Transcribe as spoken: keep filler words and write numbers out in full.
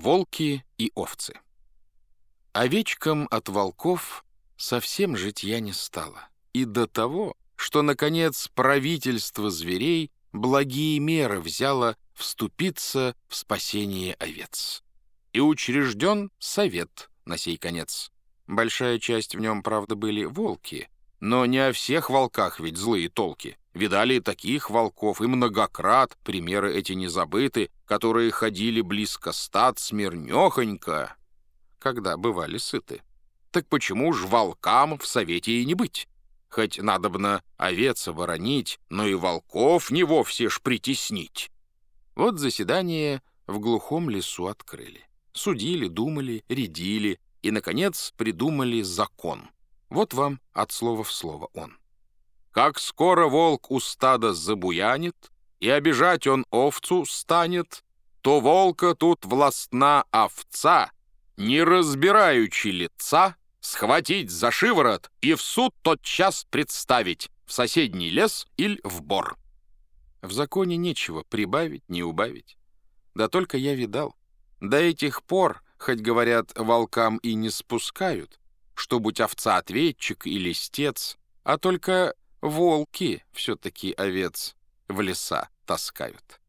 Волки и овцы. Овечкам от волков совсем житья не стало. И до того, что, наконец, правительство зверей благие меры взяло вступиться в спасение овец. И учрежден совет на сей конец. Большая часть в нем, правда, были волки, но не о всех волках ведь злые толки. Видали и таких волков, и многократ, примеры эти не забыты, которые ходили близко стад смирнёхонько, когда бывали сыты. Так почему ж волкам в совете и не быть? Хоть надобно овец оборонить, но и волков не вовсе ж притеснить. Вот заседание в глухом лесу открыли. Судили, думали, рядили и, наконец, придумали закон. Вот вам от слова в слово он. Как скоро волк у стада забуянит, и обижать он овцу станет, то волка тут властна овца, не разбираючи лица, схватить за шиворот и в суд тотчас представить в соседний лес или в бор. В законе нечего прибавить, не убавить. Да только я видал, до этих пор, хоть, говорят, волкам и не спускают, что будь овца ответчик и листец, а только волки все-таки овец в леса таскают.